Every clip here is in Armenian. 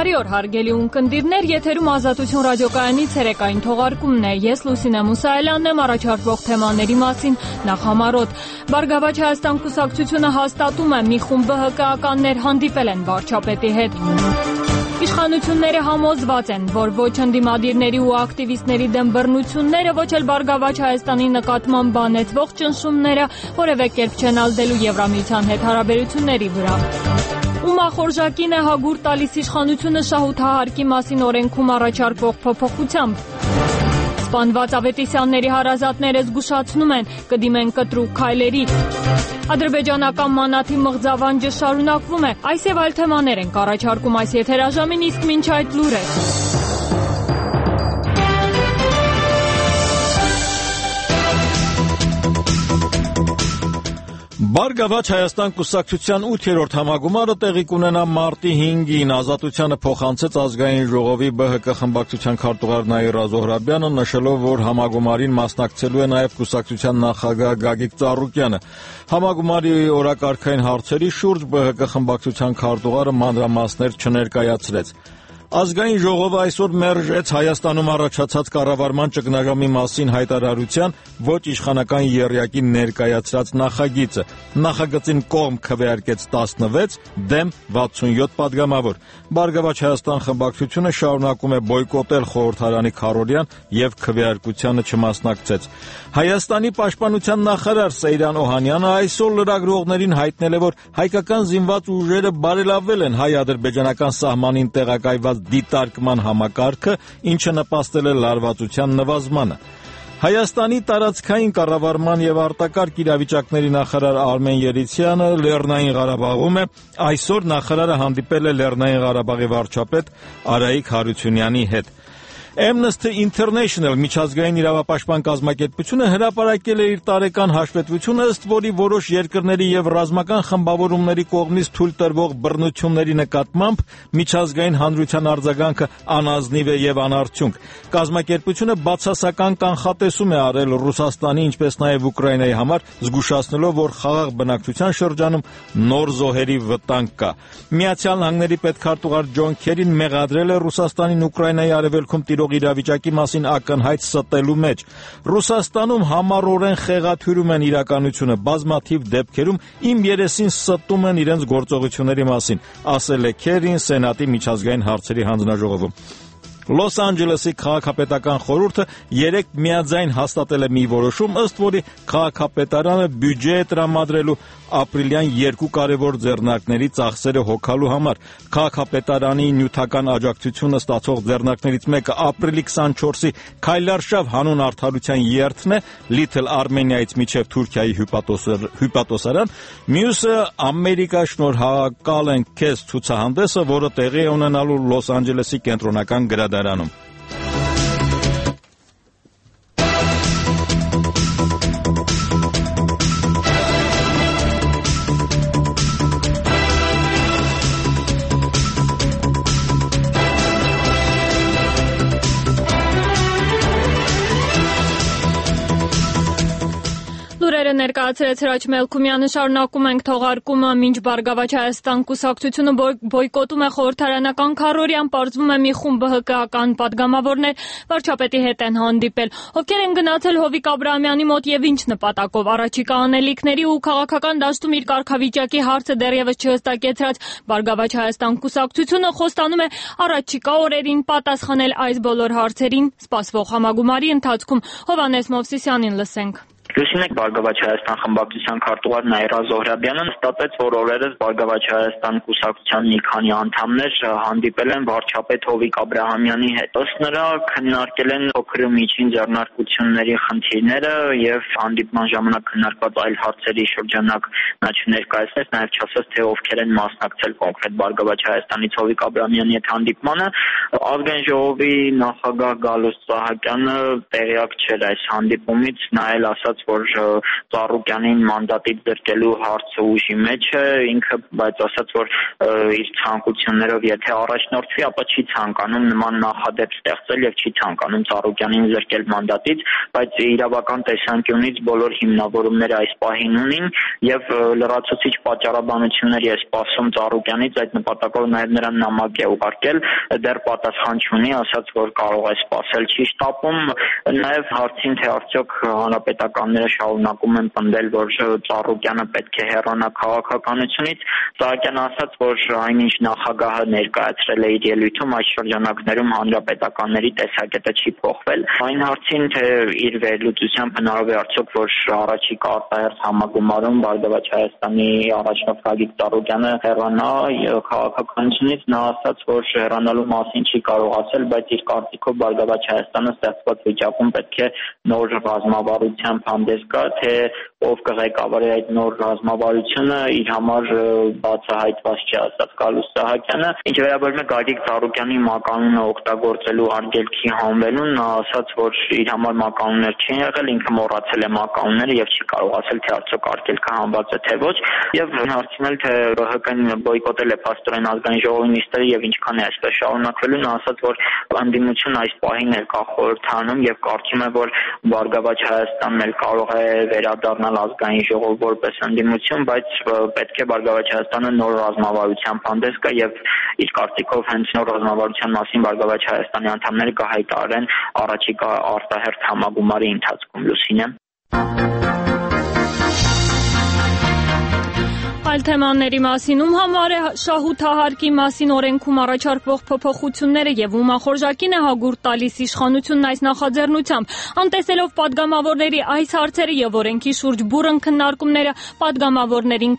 Բարի օր, հարգելի ունկնդիրներ, եթերում Ազատություն ռադիոկայանի ցերեկային թողարկումն է։ Ես Լուսինե Մուսայելյանն եմ, առաջարկվող թեմաների մասին նախ համառոտ։ Բարգավաճ Հայաստան կուսակցությունը հաստատում է, մի խումբ ԲՀԿ-ականներ հանդիպել են վարչապետի հետ։ Իշխանությունները համոզված են, որ ոչ ընդդիմադիրների ու ակտիվիստների դեմ բռնությունները, ոչ էլ Բարգավաճ Հայաստանի նկատմամբ բանեցվող ճնշումները որևէ կերպ չեն ազդելու Եվրամիության հետ հարաբերությունների վրա։ Ումախորժակին է հագուր տալիս իշխանությունը շահութահարկի մասին օրենքում առաջարկվող փոփոխությամբ։ Սպանված Ավետիսյանների հարազատները զգուշացնում են, կդիմեն կտրուկ քայլերի։ Ադրբեջանական մանաթի մղձավանջը շարունակվում է։ Այս եւ այլ թեմաներ ենք առաջարկում այս եթերաժամին, իսկ մինչ այդ լուրեր։ Բարգավաճ Հայաստան կուսակցության 8-րդ համագումարը տեղի կունենա մարտի 5-ին։ Ազատությանը փոխանցեց ազգային ժողովի ԲՀԿ խմբակցության քարտուղար Նաիրա Զոհրաբյանը, նշելով, որ համագումարին մասնակցելու է նաև կուսակցության նախագահ Գագիկ Ծառուկյանը։ Համագումարի օրակարգային հարցերի շուրջ ԲՀԿ խմբակցության քարտուղարը մանրամասներ չներկայացրեց։ Ազգային ժողովը այսօր մերժեց Հայաստանում առաջացած կառավարման ճգնաժամի մասին հայտարարության ոչ իշխանական եռյակի ներկայացրած նախագիծը։ Նախագծին կողմ քվեարկեց 16, դեմ 67 падգամավոր։ Բարգավաճ Հայաստան խմբակցությունը շարունակում է բոյկոտել խորհրդարանի քարոզիան եւ քվեարկությանը չմասնակցեց։ Հայաստանի պաշտպանության նախարար Սեյրան Օհանյանը այսօր լրագրողներին հայտնել է, որ հայկական զինված ուժերը բարելավել են հայ-ադրբեջանական սահմանին տեղակայված դիտարկման համակարգը, ինչը նպաստել է լարվածության նվազմանը։ Հայաստանի տարածքային կառավարման եւ արտակարգ իրավիճակների նախարար Արմեն Երիցյանը Լեռնային Ղարաբաղում է։ Այսօր նախարարը հանդիպել է Լեռնային Ղարաբաղի վարչապետ Արայիկ Հարությունյանի հետ։ Amnesty International միջազգային իրավապաշտպան կազմակերպությունը հրապարակել է իր տարեկան հաշվետվությունը, ըստ որի որոշ երկրների եւ ռազմական խմբավորումների կողմից թույլ տրվող բռնությունների նկատմամբ միջազգային հանրության արձագանքը անազնիվ է եւ անարդյունք։ Կազմակերպությունը բացասական կանխատեսում է արել Ռուսաստանի, ինչպես նաեւ Ուկրաինայի համար, զգուշացնելով, որ խաղաղ բնակչության շրջանում նոր զոհերի վտանգ կա։ Միացյալ Նահանգների պետքարտուղար Ջոն Քերին մեղադրել է Ռուսաստանին Ուկրաինայի արևելքում իրավիճակի մասին ակնհայտ ստելու մեջ։ Ռուսաստանում համառորեն խեղաթյուրում են իրականությունը, բազմաթիվ դեպքերում իմ երեսին ստում են իրենց գործողությունների մասին, ասել է Քերին Սենատի միջազգային հարցերի հանձնաժողովում։ Լոս Անջելեսի քաղաքապետական խորհուրդը 3 միաձայն հաստատել է մի որոշում, ըստ որի քաղաքապետարանը բյուջե է տրամադրելու ապրիլյան 2 կարևոր ձեռնարկների ծախսերը հոգալու համար։ Քաղաքապետարանի նյութական աջակցությունը ստացող ձեռնարկներից մեկը ապրիլի 24-ի Քայլարշավ հանուն արդարության երթն է Լիթլ Արմենիայից մինչև Թուրքիայի հյուպատոսարան, մյուսը Ամերիկա շնորհակալ ենք քեզ ցուցահանդեսը, որը տեղի է ունենալու Լոս Անջելեսի կենտրոնական գրադարանում։ Ներկայացրեց Հրաչ Մելքումյանը, շարունակում ենք թողարկումը, մինչ Բարգավաճ Հայաստան կուսակցությունը բոյկոտում է խորհրդարանական քարոզիան, պարզվում է մի խումբ ԲՀԿ-ական падգամավորներ վարչապետի հետ են հանդիպել։ Ովքեր են գնացել Հովիկ Աբրահամյանի մոտ եւ ինչ նպատակով։ Առաջիկա անելիքների ու քաղաքական դաշտում իր կարգավիճակի հարցը դեռևս չհստակեցրած Բարգավաճ Հայաստան կուսակցությունը խոստանում է առաջիկա օրերին պատասխանել այս բոլոր հարցերին սպասվող համագումարի ընթացքում։ Հովհաննես Մովսիսյանին լսենք։ Լուսինե Բարգավաճ Հայաստան խմբակցության քարտուղար Նաիրա Զոհրաբյանը հստատեց, որ օրերս Բարգավաճ Հայաստան կուսակցության մի քանի անդամներ հանդիպել են վարչապետ Հովիկ Աբրահամյանի հետ։ Ըստ նրա քննարկել են փոքր ու միջին ձեռնարկությունների խնդիրները եւ հանդիպման ժամանակ քննարկված այլ հարցերի շրջանակ նա չներկայացնեց, նաեւ չասաց, թե ովքեր են մասնակցել կոնկրետ Բարգավաճ Հայաստանից Հովիկ Աբրահամյանի հետ հանդիպմանը։ Ազգային ժողովի նախագահ Գալուստ Սահակյանը տեղյակ չէր այս հանդիպումից, նա էլ ասաց, որ Ծառուկյանին մանդատից զրկելու հարցը ուժի մեջ է, ինքը բայց ասաց, որ իր ցանկություններով եթե առաջնորդվի, ապա չի ցանկանում նման նախադեպ ստեղծել եւ չի ցանկանում Ծառուկյանին զրկել մանդատից, բայց իրավական տեսանկյունից բոլոր հիմնավորումները այս պահին ունին եւ լրացուցիչ պատճառաբանություններ է սպասում Ծառուկյանից, այդ նպատակով նաեւ նրան նամակ է ուղարկել, դեռ պատասխան չունի, ասաց, որ կարող է սպասել, չի շտապում, նաեւ հարցին թե արդյոք հանրապետականները շարունակում են պնդել, որ Ծառուկյանը պետք է հեռանա քաղաքականությունից, Սահակյանը ասաց, որ այնինչ նախագահը ներկայացրել է իր ելույթում այս շրջանակներում հանրապետականների տեսակետը չի փոխվել, այն հարցին թե իր վերլուծությամբ հնարավոր է արդյոք, որ առաջիկա արտահերթ համագումարում Բարգավաճ Հայաստանի առաջնորդ Գագիկ Ծառուկյանը հեռանա քաղաքականությունից, նա ասաց, որ հեռանալու մասին չի կարող ասել, բայց իր կարծիքով Բարգավաճ Հայաստանը ստեղծված վիճակում պետք է նոր ռազմավարությամբ հանդես գա, թե ով կղեկավարի այդ նոր ռազմավարությունը իր համար բացահայտված չի, ասաց Գալուստ Սահակյանը։ Ինչ վերաբերում է Գագիկ Ծառուկյանի մականունը օգտագործելու արգելքի հանվելուն, նա ասաց, որ իր համար մականուններ չեն եղել, ինքը մոռացել է մականունները եւ չի կարող ասել, թե արդյոք արգելքը հանված է թե ոչ, եւ հարցնել, թե ԲՀԿ-ն բոյկոտել է փաստորեն ազգային ժողովի նիստերը եւ ինչքան է այսպես շարունակվելու, նա ասաց, որ անդիմություն այս պահին էլ կա խորհրդանում եւ կարծում է, որ Բարգավաճ Հայաստանն էլ կարող է վերադառնալ ազգային ժողով որպես անդիմություն, բայց պետք է Բարգավաճ Հայաստանը նոր ռազմավարությամբ հանդես գա եւ իր կարծիքով հենց նոր ռազմավարության մասին Բարգավաճ Հայաստանի անդամները կհայտարարեն առաջիկա արտահերթ համագումարի ընթացքում։ Լուսինե։ Այլ թեմաների մասին ում համար է շահութահարկի մասին օրենքում առաջարկվող փոփոխությունները եւ ում ախորժակին է հագուրդ տալիս իշխանությունն այս նախաձեռնությամբ, անտեսելով падգամավորների այս հարցերը եւ օրենքի շուրջ բուռն քննարկումները, падգամավորներին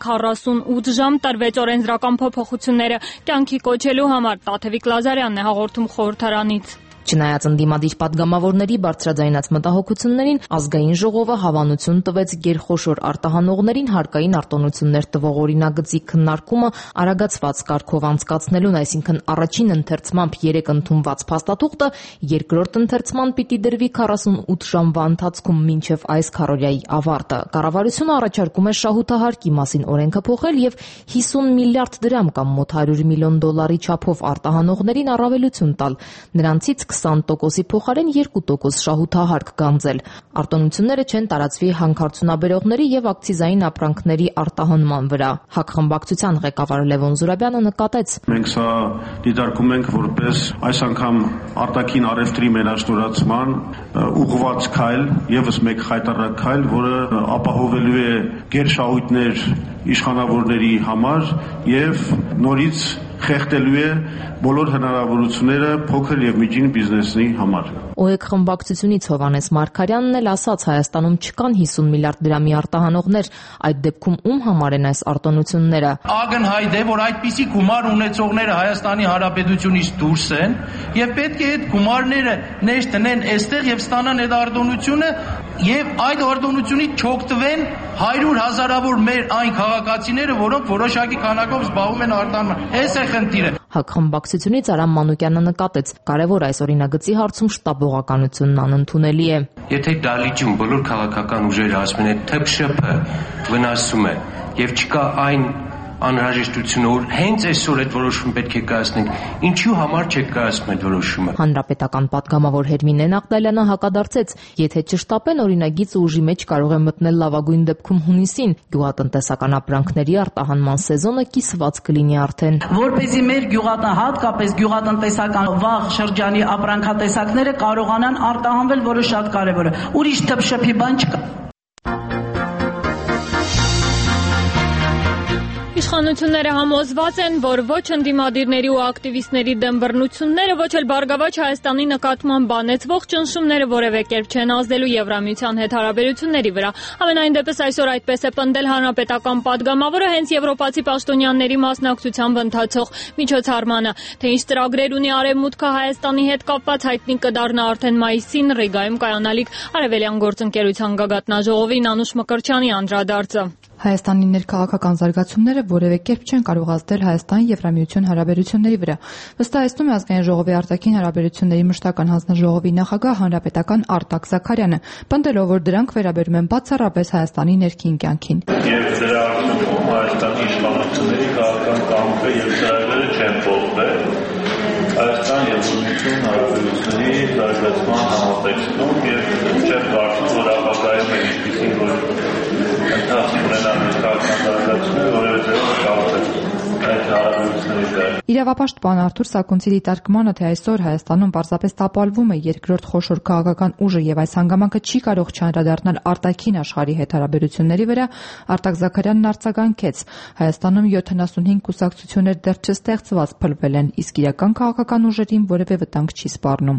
48 ժամ տրվեց օրենսդրական փոփոխությունները կյանքի կոչելու համար։ Տաթևիկ Լազարյանն է հաղորդում խորհրդարանից։ Չնայած ընդդիմադիր падգամավորների բարձրաձայնած մտահոգություններին, ազգային ժողովը հավանություն տվեց գերխոշոր արտահանողներին հարկային արտոնություններ տվող օրինագծի քննարկումը արագացված կարգով անցկացնելուն, այսինքն առաջին ընթերցմամբ 3 ընդունված փաստաթուղթը երկրորդ ընթերցման պիտի դրվի 48 ժամվա ընթացքում մինչև այս քառօրյայի ավարտը։ Կառավարությունը առաջարկում է շահութահարկի մասին օրենքը փոխել եւ 50 միլիարդ դրամ կամ մոտ 100 միլիոն դոլարի չափով արտահանողներին առավելություն տալ, նրանցից 20%-ի փոխարեն 2% շահութահարկ գանձել։ Արտոնությունները չեն տարածվի հանքարդյունաբերողների եւ ակցիզային ապրանքների արտահանման վրա։ ՀԱԿ խմբակցության ղեկավար Լևոն Զուրաբյանը նկատեց. Մենք սա դիտարկում ենք որպես այս անգամ արտաքին առևտրի մենաշնորհացման ուղղված քայլ, եւս մեկ խայտառակ քայլ, որը ապահովելու է գերշահույթներ իշխանավորների համար եւ նորից խեղդելու է բոլոր հնարավորությունները փոքր եւ միջին բիզնեսի համար։ ՕԵԿ խմբակցությունից Հովհաննես Մարգարյանն էլ ասաց, Հայաստանում չկան 50 միլիարդ դրամի արտահանողներ, այդ դեպքում ում համար են այս արտոնությունները։ Ակնհայտ է, որ այդպիսի գումար ունեցողները Հայաստանի Հանրապետությունից դուրս են եւ պետք է այդ գումարները ներս տնեն այստեղ եւ ստանան այդ արտոնությունը եւ այդ արտոնությունից չօգտվեն 100,000-ավոր մեր այն քաղաքացիները, որոնք որոշակի քանակով զբաղվում են արտահանման։ Այս է խնդիրը։ ՀԱԿ խմբակցությունից Արամ Մանուկյանը նկատեց, կարևոր այս օրինագծի հարցում շտապողականությունն անընդունելի է։ Եթե դալիճում բոլոր քաղաքական ուժերը ասում են, թե ԹՓՇ-ը վնասում է եւ չկա այն անհրաժեշտությունը, որ հենց այսօր այդ որոշումը պետք է կայացնենք, ինչու համար չեք կայացնում այդ որոշումը։ Հանրապետական պատգամավոր Հերմինե Նաղդալյանը հակադարձեց, եթե չշտապեն օրինագիծը ուժի մեջ կարող է մտնել լավագույն դեպքում հունիսին, գյուղատնտեսական ապրանքների արտահանման սեզոնը կիսված կլինի արդեն։ Որպեսզի մեր հատկապես գյուղատնտեսական վաղ շրջանի ապրանքատեսակները կարողանան արտահանվել, որը շատ կարևոր է։ Ուրիշ ԹՓՇ-ի բան չկա։ Իշխանությունները համոզված են, որ ոչ ընդդիմադիրների ու ակտիվիստների դեմ բռնությունները, ոչ էլ Բարգավաճ Հայաստանի նկատմամբ բանեցվող ճնշումները որևէ կերպ չեն ազդելու Եվրամիության հետ հարաբերությունների վրա։ Համենայն դեպս այսօր այդպես է պնդել հանրապետական падգամավորը հենց եվրոպացի պաշտոնյաների մասնակցությամբ ընթացող միջոցառմանը։ Թե ինչ ծրագրեր ունի Արևմուտքը Հայաստանի հետ կապված հայտնի կդառնա արդեն մայիսին Ռիգայում կայանալիք Արևելյան գործընկերության գագաթնաժողովին Անուշ Մկրտչյանի անդրադարձը։ Հայաստանի ներքաղաքական զարգացումները որևէ կերպ չեն կարող ազդել Հայաստան-Եվրամիություն հարաբերությունների վրա, վստահեցնում է Ազգային ժողովի արտաքին հարաբերությունների մշտական հանձնաժողովի նախագահ հանրապետական Արտակ Զաքարյանը, պնդելով, որ դրանք վերաբերում են բացառապես Հայաստանի ներքին կյանքին։ Եվ դրա արդյունքում Հայաստանի իշխանությունների քաղաքական կամքը եւ ծրագրերը չեն փոխվել Հայաստան-Եվրամիություն հարաբերությունների զարգացման համատեքստում եւ չեմ կարծում, որ ապագայում է ինչպիսին որ ընթացքում ունենալու քաղաքական որևէ ձևով կապել այդ հարաբերությունների հետ։ Իրավապաշտպան Արթուր Սակունցի դիտարկմանը, թե այսօր Հայաստանում պարզապես տապալվում է երկրորդ խոշոր քաղաքական ուժը եւ այս հանգամանքը չի կարող չանդրադառնալ արտաքին աշխարհի հետ հարաբերությունների վրա, Արտակ Զաքարյանն արձագանքեց. Հայաստանում 75 կուսակցություններ դեռ չստեղծված փլվել են, իսկ իրական քաղաքական ուժերին որևէ վտանգ չի սպառնում։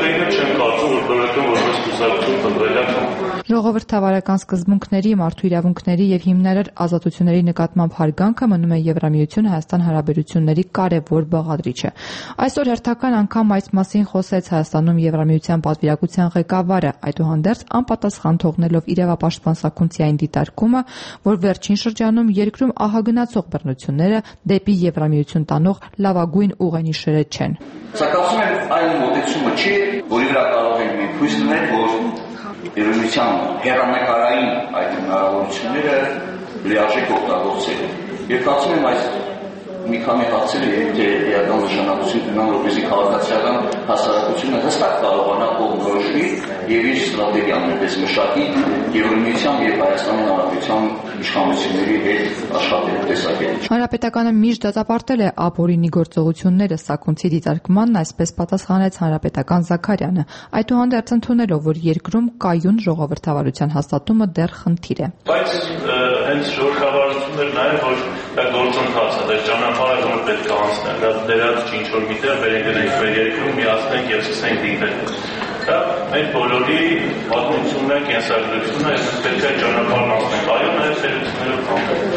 Ժողովրդավարական սկզբունքների, մարդու իրավունքների եւ հիմնարար ազատությունների նկատմամբ հարգանքը մնում է Եվրամիություն Հայաստան հարաբերությունների կարևոր բաղադրիչը։ Այսօր հերթական անգամ այս մասին խոսեց Հայաստանում Եվրամիության պատվիրակության ղեկավարը, այդուհանդերձ անպատասխան թողնելով իրավապաշտպան Սակունցի այն դիտարկումը, որ վերջին շրջանում երկրում ահագնացող բռնությունները դեպի Եվրամիություն տանող լավագույն ուղենիշերը չեն։ Սակայն այն մոտեցումը չի, որի վրա կարող ենք մենք հույս տնել, որ Եվրամիության հեռանկարային այդ հնարավորությունները լիարժեք օգտագործել են։ Եվ կարծում եմ այս մի քանի հարցերը եթե էական նշանակություն ունենան, որպեսզի քաղաքացիական հասարակությունը հստակ կարողանա կողմնորոշվի եւ իր ստրատեգիան պես մշակի Եվրամիության եւ Հայաստանի Հանրապետության իշխանությունների հետ աշխատելու տեսակետից։ Հանրապետականը միշտ դատապարտել է ապօրինի գործողությունները, Սակունցի դիտարկմանն այսպես պատասխանեց հանրապետական Զաքարյանը, այդուհանդերձ ընդունելով, որ երկրում կայուն ժողովրդավարության հաստատումը դեռ խնդիր է։ Բայց հենց ժողովրդավարությունը նաեւ որ դա գործընթաց է, դա ճանապարհը որ պետք է անցնել, դա դերած ինչ որ միտեղ վերընկնենք մեր երկրում միացնենք եւ սկսենք դիտել։ Դա մեր բոլորի պատմությունն է, կենսագրությունն է, այսպես պետք է ճանապարհն անցնենք, այո, նաեւ սերություններով կապել։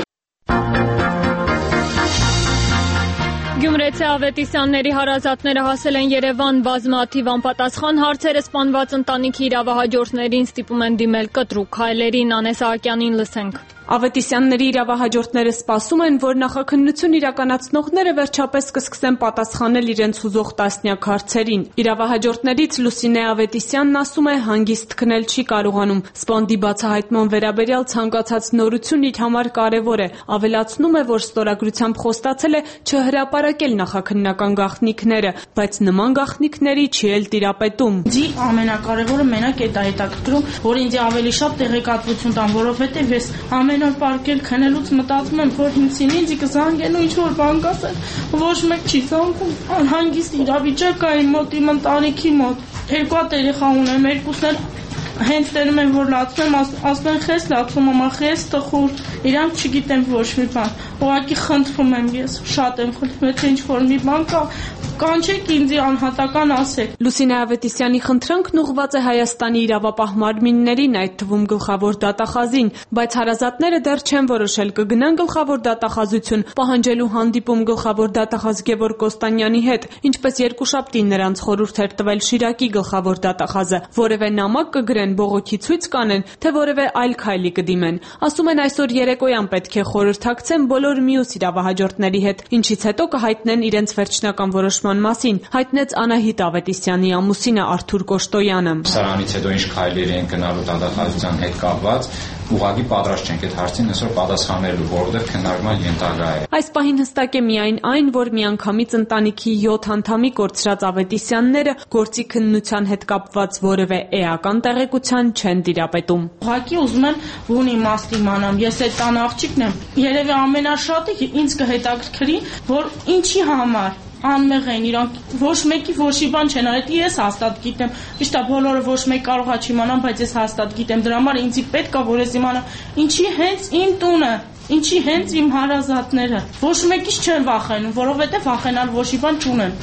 Գյումրեցի Ավետիսյանների հարազատները հասել են Երևան, բազմաթիվ անպատասխան հարցերը սպանված ընտանիքի իրավահաջորդներին ստիպում են դիմել կտրուկ քայլերին, Անես Սահակյանին լսենք։ Ավետիսյանների իրավահաջորդները սպասում են, որ նախաքննություն իրականացնողները վերջապես կսկսեն պատասխանել իրենց հուզող տասնյակ հարցերին։ Իրավահաջորդներից Լուսինե Ավետիսյանն ասում է, հանգիստ քնել չի կարողանում։ Սպանդի բացահայտման վերաբերյալ ցանկացած նորություն իր համար կարևոր է։ Ավելացնում է, որ ստորագրությամբ խոստացել է չհրապարակել նախաքննական գաղտնիքները, բայց նման գաղտնիքների չի էլ տիրապետում։ Ինձ ամենակարևորը մենակ է դա հետաքրքրում, որ ինձ ավելի շատ տեղեկատվություն տան, որովհետև ես ամեն օր պարկել քնելուց մտածում եմ, որ ինձ կզանգեն ու ինչ-որ բան կասեն, ոչ մեկ չի զանգում, անհանգիստ իրավիճակ կա իմ մոտ, իմ ընտանիքի մոտ, երկու հատ երեխա ունեմ, երկուսն էլ հենց տերում են, որ լացում եմ, ասում են խես լացում, մամա խես տխուր, իրանք չգիտեմ ոչ մի բան, ուղղակի խնդրում եմ ես, շատ եմ խնդրում, եթե ինչ-որ մի բան կա, կանչեք ինձ անհատական ասեք։ Լուսինե Ավետիսյանի խնդրանքն ուղղված է Հայաստանի իրավապահ մարմիններին, այդ թվում գլխավոր դատախազին, բայց հարազատները դեռ չեն որոշել կգնան գլխավոր դատախազություն, պահանջելու հանդիպում գլխավոր դատախազ Գևորգ Կոստանյանի հետ, ինչպես երկուշաբթին նրանց խորհուրդ էր տվել Շիրակի գլխավոր դատախազը, որևէ նամակ կգրեն, բողոքի ցույց կանեն, թե որևէ այլ քայլի կդիմեն։ Ասում են այսօր երեկոյան պետք է խորհրդակցեն բոլոր մյուս իրավահաջորդների հետ, ինչից հետո կհայտնեն իրենց վերջնական որոշման մասին, հայտնեց Անահիտ Ավետիսյանի ամուսինը Արթուր Կոշտոյանը։ Սրանից հետո ինչ քայլեր են գնալու դատախազության հետ կապված, ուղղակի պատրաստ չենք այդ հարցին այսօր պատասխանելու, որովհետև քննարկման ենթակա է։ Այս պահին հստակ է միայն այն, որ միանգամից ընտանիքի 7 անդամի կորցրած Ավետիսյանները գործի քննության հետ կապված որևէ էական տեղեկության չեն տիրապետում։ Ուղղակի ուզում եմ բուն իմաստ իմանամ, ես այդ տան աղջիկն եմ, երևի ամենաշատը ինձ կհետաքրքրի, որ ինչի համար անմեղ են իրանք, ոչ մեկի ոչի բան չեն արել, ես հաստատ գիտեմ, ճիշտ է բոլորը ոչ մեկ կարող է չիմանան, բայց ես հաստատ գիտեմ, դրա համար ինձ պետք է որ ես իմանամ, ինչի հենց իմ տունը, ինչի հենց իմ հարազատները, ոչ մեկից չեն վախենում, որովհետև վախենալ ոչի բան չունեն։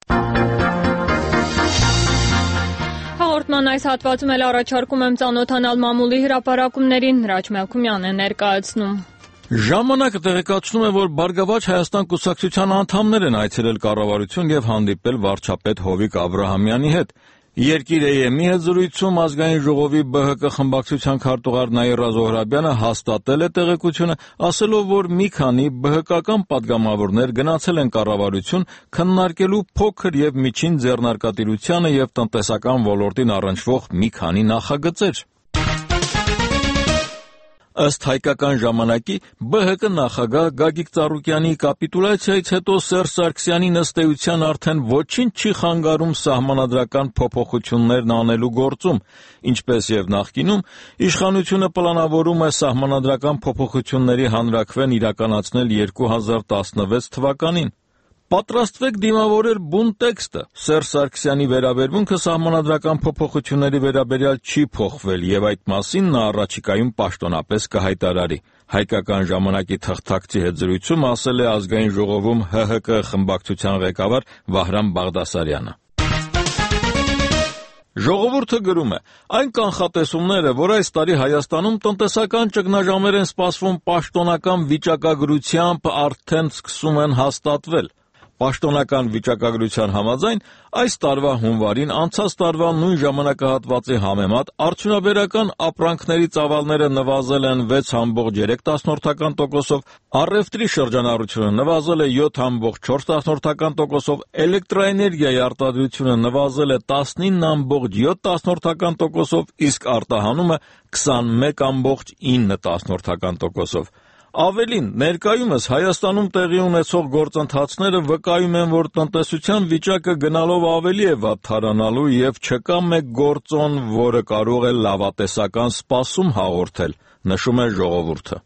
Հաղորդման այս հատվածում էլ առաջարկում եմ ծանոթանալ մամուլի հրապարակումներին, Հրաչ Մելքումյանն է ներկայացնում։ Ժամանակը տեղեկացնում է, որ Բարգավաճ Հայաստան կուսակցության անդամներ են այցելել կառավարություն եւ հանդիպել վարչապետ Հովիկ Աբրահամյանի հետ։ Երկիր AM-ի հետ զրույցում ազգային ժողովի ԲՀԿ խմբակցության քարտուղար Նաիրա Զոհրաբյանը հաստատել է տեղեկությունը, ասելով, որ մի քանի ԲՀԿ-ական պատգամավորներ գնացել են կառավարություն քննարկելու փոքր եւ միջին ձեռնարկատիրությանը եւ տնտեսական ոլորտին առնչվող մի քանի նախագծեր։ Ըստ հայկական ժամանակի ԲՀԿ նախագահ Գագիկ Ծառուկյանի կապիտուլյացիայից հետո Սերժ Սարգսյանի նստեյության արդեն ոչինչ չի խանգարում սահմանադրական փոփոխություններն անելու գործում, ինչպես եւ նախկինում, իշխանությունը պլանավորում է սահմանադրական փոփոխությունների հանրաքվեն իրականացնել 2016 թվականին։ Պատրաստվեք դիմավորել բուն տեքստը։ Սերժ Սարգսյանի վերաբերմունքը սահմանադրական փոփոխությունների վերաբերյալ չի փոխվել եւ այդ մասին նա առաջիկայում պաշտոնապես կհայտարարի։ Հայկական ժամանակի թղթակցի հետ զրույցում ասել է ազգային ժողովում ՀՀԿ խմբակցության ղեկավար Վահրամ Բաղդասարյանը։ Ժողովուրդը գրում է. այն կանխատեսումները, որ այս տարի Հայաստանում տնտեսական ճգնաժամեր են սպասվում պաշտոնական վիճակագրությամբ, արդեն սկսում են հաստատվել։ Պաշտոնական վիճակագրության համաձայն այս տարվա հունվարին անցած տարվա նույն ժամանակահատվածի համեմատ արդյունաբերական ապրանքների ծավալները նվազել են 6.3%, առևտրի շրջանառությունը նվազել է 7.4%, էլեկտրաէներգիայի արտադրությունը նվազել է 19.7%, իսկ արտահանումը 21.9%։ Ավելին, ներկայումս Հայաստանում տեղի ունեցող գործընթացները վկայում են, որ տնտեսության վիճակը գնալով ավելի է վատթարանալու եւ չկա մեկ գործոն, որը կարող է լավատեսական սպասում հաղորդել, նշում է ժողովուրդը։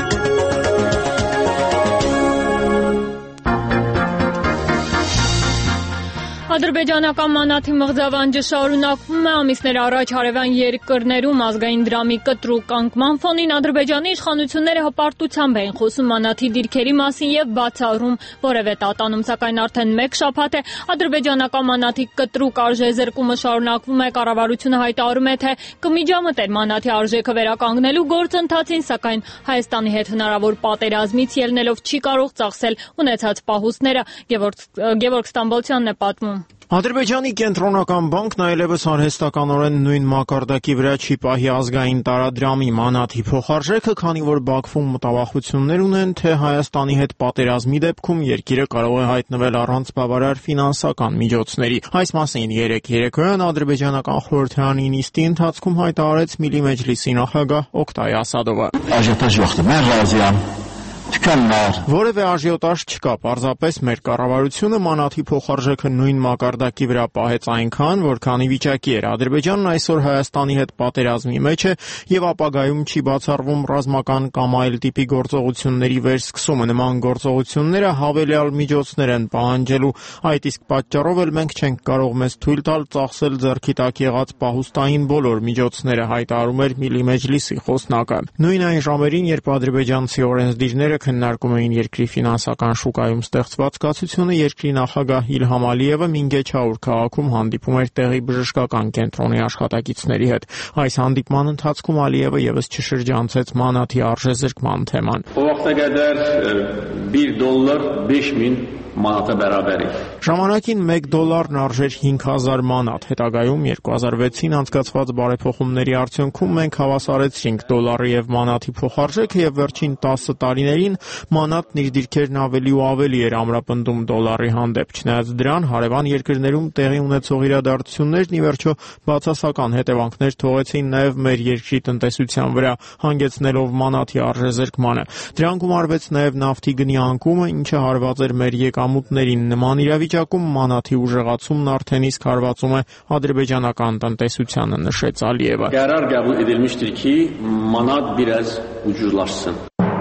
Ադրբեջանական մանաթի մղձավանջը շարունակվում է ամիսներ առաջ հարևան երկրներում ազգային դրամի կտրուկ անկման ֆոնին Ադրբեջանի իշխանությունները հպարտությամբ էին խոսում մանաթի դիրքերի մասին եւ բացառում որևէ տատանում, սակայն արդեն մեկ շաբաթ է ադրբեջանական մանաթի կտրուկ արժեզրկումը շարունակվում է, կառավարությունը հայտարարում է, թե կմիջամտեր մանաթի արժեքը վերականգնելու գործընթացին, սակայն Հայաստանի հետ հնարավոր պատերազմից ելնելով չի կարող ծախսել ունեցած պահուստները, Գևորգ Ստամբոլցյանն է պատմում։ Ադրբեջանի կենտրոնական բանկն այլևս արհեստականորեն նույն մակարդակի վրա չի պահի ազգային տարադրամի մանաթի փոխարժեքը, քանի որ Բաքվում մտավախություններ ունեն, թե Հայաստանի հետ պատերազմի դեպքում երկիրը կարող է հայտնվել առանց բավարար ֆինանսական միջոցների։ Այս մասին երեկոյան ադրբեջանական խորհրդարանի նիստի ընթացքում հայտարարեց Միլի Մեջլիսի նախագահ Օկտայ Ասադովը։ Որևէ աժիոտաժ չկա, պարզապես մեր կառավարությունը մանաթի փոխարժեքը նույն մակարդակի վրա պահեց այնքան, որքանի վիճակի էր։ Ադրբեջանն այսօր Հայաստանի հետ պատերազմի մեջ է եւ ապագայում չի բացառվում ռազմական կամ այլ տիպի գործողությունների վերսկսումը։ Նման գործողությունները հավելյալ միջոցներ են պահանջելու, այդ իսկ պատճառով էլ մենք չենք կարող մեզ թույլ տալ ծախսել ձեռքի տակ եղած պահուստային բոլոր միջոցները, հայտարարում էր Միլի Մեջլիսի խոսնակը։ Նույն այն ժամերին, երբ ադրբեջանցի օրենսդիրները քննարկում էին երկրի ֆինանսական շուկայում ստեղծված կացությունը, երկրի նախագահ Իլհամ Ալիևը Մինգեչաուր քաղաքում հանդիպում էր տեղի բժշկական կենտրոնի աշխատակիցների հետ։ Այս հանդիպման ընթացքում Ալիևը եւս չշրջանցեց մանաթի արժեզրկման թեման։ $1 մանաթը բերաբերի։ Ժամանակին $1 արժեր 5000 մանաթ։ Հետագայում 2006-ին անցկացված բարեփոխումների արդյունքում մենք հավասարեցրինք դոլարի եւ մանաթի փոխարժեքը եւ վերջին 10 տարիներին մանաթն իր դիրքերն ավելի ու ավելի էր ամրապնդում դոլարի հանդեպ։ Չնայած դրան, հարևան երկրներում տեղի ունեցող իրադարձություններն ի վերջո բացասական հետևանքներ թողեցին նաեւ մեր երկրի տնտեսության վրա, հանգեցնելով մանաթի արժեզրկմանը։ Դրան գումարվեց նաեւ նավթի գնի անկումը, ինչը հարված էր մեր եկամուտներին։ Նման իրավիճակում մանաթի ուժեղացումն արդեն իսկ հարվածում է ադրբեջանական տնտեսությանը, նշեց Ալիևը։ Qərar qəbul edilmiştir ki, manat biraz ucuzlaşsın.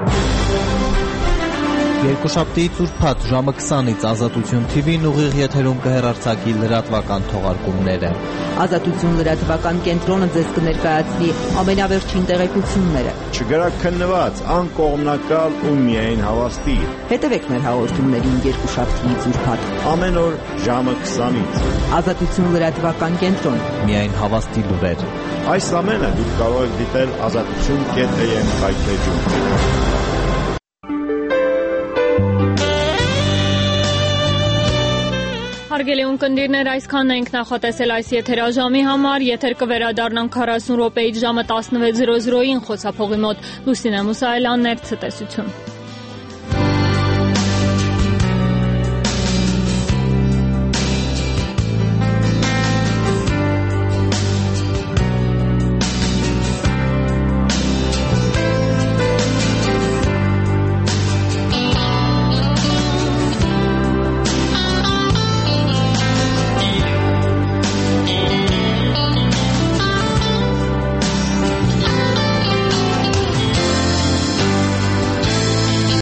Երկուշաբթիից ուրբաթ ժամը 20-ից Ազատություն TV-ն ուղիղ եթերում կհեռարձակի լրատվական թողարկումները։ Ազատություն լրատվական կենտրոնը ձեզ կներկայացնի ամենավերջին տեղեկությունները։ Չգրաքննված, անկողմնակալ ու միայն հավաստի։ Հետևեք մեր հաղորդումներին երկուշաբթիից ուրբաթ ամեն օր ժամը 20-ից։ Ազատություն լրատվական կենտրոն, միայն հավաստի լուրեր։ Այս ամենը դուք կարող եք դիտել azatutun.am հայթեջում։ Հարգելի ունկնդիրներ, այսքանն ենք նախատեսել այս եթերաժամի համար, եթեր կվերադառնանք 40 րոպեից ժամը 16:00-ին խոցափողի մոտ։ Լուսինե Մուսայելյանն էր, ցտեսություն։